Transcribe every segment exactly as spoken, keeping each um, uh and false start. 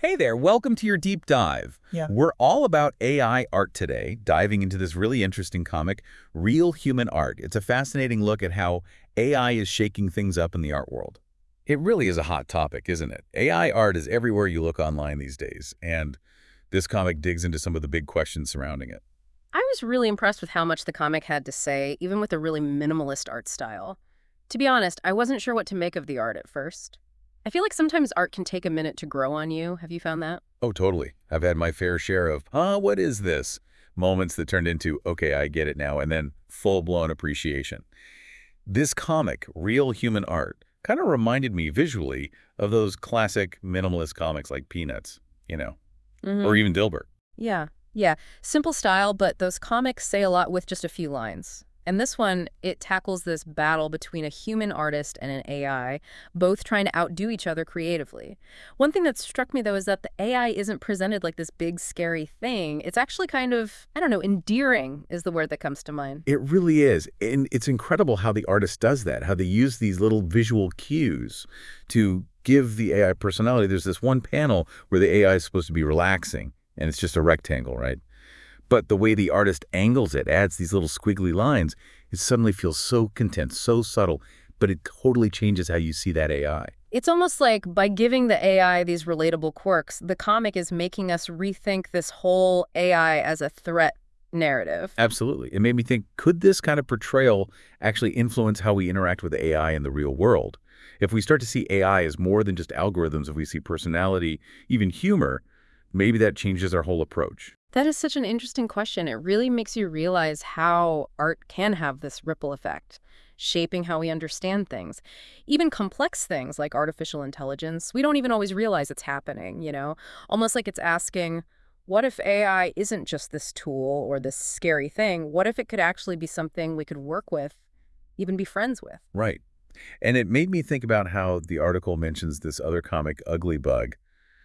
Hey there, welcome to your deep dive. Yeah. We're all about A I art today, diving into this really interesting comic, Real Human Art. It's a fascinating look at how A I is shaking things up in the art world. It really is a hot topic, isn't it? A I art is everywhere you look online these days, and this comic digs into some of the big questions surrounding it. I was really impressed with how much the comic had to say, even with a really minimalist art style. To be honest, I wasn't sure what to make of the art at first. I feel like sometimes art can take a minute to grow on you. Have you found that? Oh, totally. I've had my fair share of, huh, what is this? Moments that turned into, okay, I get it now, and then full-blown appreciation. This comic, Real Human Art, kind of reminded me visually of those classic minimalist comics like Peanuts, you know, Mm-hmm. or even Dilbert. Yeah, yeah. Simple style, but those comics say a lot with just a few lines. And this one, it tackles this battle between a human artist and an A I, both trying to outdo each other creatively. One thing that struck me, though, is that the A I isn't presented like this big, scary thing. It's actually kind of, I don't know, endearing is the word that comes to mind. It really is. And it's incredible how the artist does that, how they use these little visual cues to give the A I personality. There's this one panel where the A I is supposed to be relaxing, and it's just a rectangle, right? But the way the artist angles it, adds these little squiggly lines, it suddenly feels so content, so subtle, but it totally changes how you see that A I. It's almost like by giving the A I these relatable quirks, the comic is making us rethink this whole A I as a threat narrative. Absolutely. It made me think, could this kind of portrayal actually influence how we interact with A I in the real world? If we start to see A I as more than just algorithms, if we see personality, even humor, maybe that changes our whole approach. That is such an interesting question. It really makes you realize how art can have this ripple effect, shaping how we understand things. Even complex things like artificial intelligence, we don't even always realize it's happening, you know? Almost like it's asking, what if A I isn't just this tool or this scary thing? What if it could actually be something we could work with, even be friends with? Right. And it made me think about how the article mentions this other comic, Ugly Bug,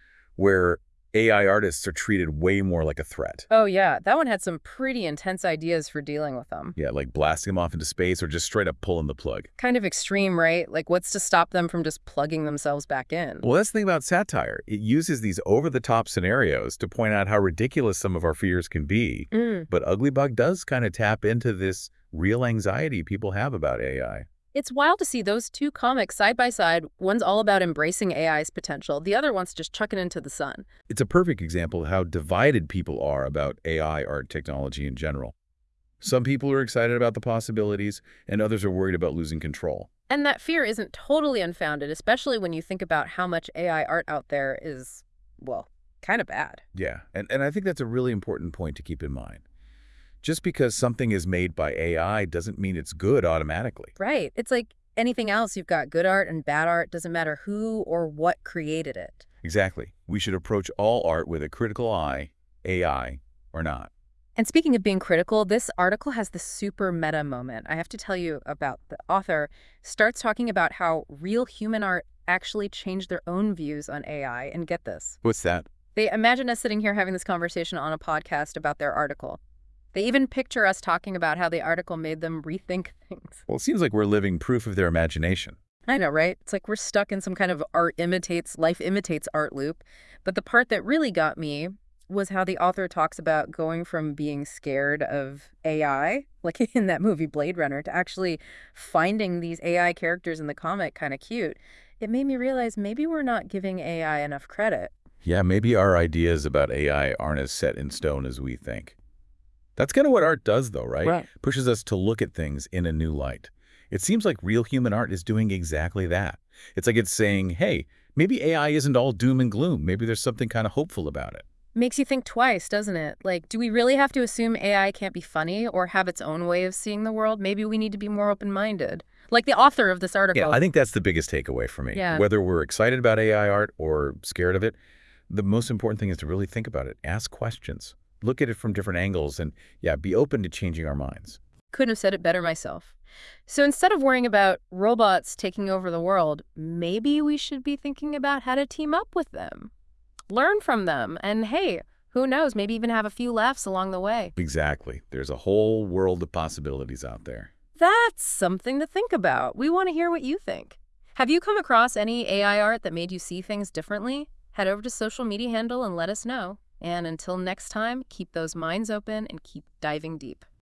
where A I artists are treated way more like a threat. Oh, yeah. That one had some pretty intense ideas for dealing with them. Yeah, like blasting them off into space or just straight up pulling the plug. Kind of extreme, right? Like, what's to stop them from just plugging themselves back in? Well, that's the thing about satire. It uses these over-the-top scenarios to point out how ridiculous some of our fears can be. Mm. But Ugly Bug does kind of tap into this real anxiety people have about A I. It's wild to see those two comics side by side. One's all about embracing A I's potential. The other one's just chucking into the sun. It's a perfect example of how divided people are about A I art technology in general. Some people are excited about the possibilities, and others are worried about losing control. And that fear isn't totally unfounded, especially when you think about how much A I art out there is, well, kind of bad. Yeah, and, and I think that's a really important point to keep in mind. Just because something is made by A I doesn't mean it's good automatically. Right. It's like anything else. You've got good art and bad art. Doesn't matter who or what created it. Exactly. We should approach all art with a critical eye, A I or not. And speaking of being critical, this article has this super meta moment. I have to tell you about the author starts talking about how real human art actually changed their own views on A I. And get this. What's that? They imagine us sitting here having this conversation on a podcast about their article. They even picture us talking about how the article made them rethink things. Well, it seems like we're living proof of their imagination. I know, right? It's like we're stuck in some kind of art imitates, life imitates art loop. But the part that really got me was how the author talks about going from being scared of A I, like in that movie Blade Runner, to actually finding these A I characters in the comic kind of cute. It made me realize maybe we're not giving A I enough credit. Yeah, maybe our ideas about A I aren't as set in stone as we think. That's kind of what art does, though, right? Right. Pushes us to look at things in a new light. It seems like real human art is doing exactly that. It's like it's saying, hey, maybe A I isn't all doom and gloom. Maybe there's something kind of hopeful about it. Makes you think twice, doesn't it? Like, do we really have to assume A I can't be funny or have its own way of seeing the world? Maybe we need to be more open-minded. Like the author of this article. Yeah, I think that's the biggest takeaway for me. Yeah. Whether we're excited about A I art or scared of it, the most important thing is to really think about it. Ask questions. Look at it from different angles and, yeah, be open to changing our minds. Couldn't have said it better myself. So instead of worrying about robots taking over the world, maybe we should be thinking about how to team up with them, learn from them, and hey, who knows, maybe even have a few laughs along the way. Exactly. There's a whole world of possibilities out there. That's something to think about. We want to hear what you think. Have you come across any A I art that made you see things differently? Head over to social media handle and let us know. And until next time, keep those minds open and keep diving deep.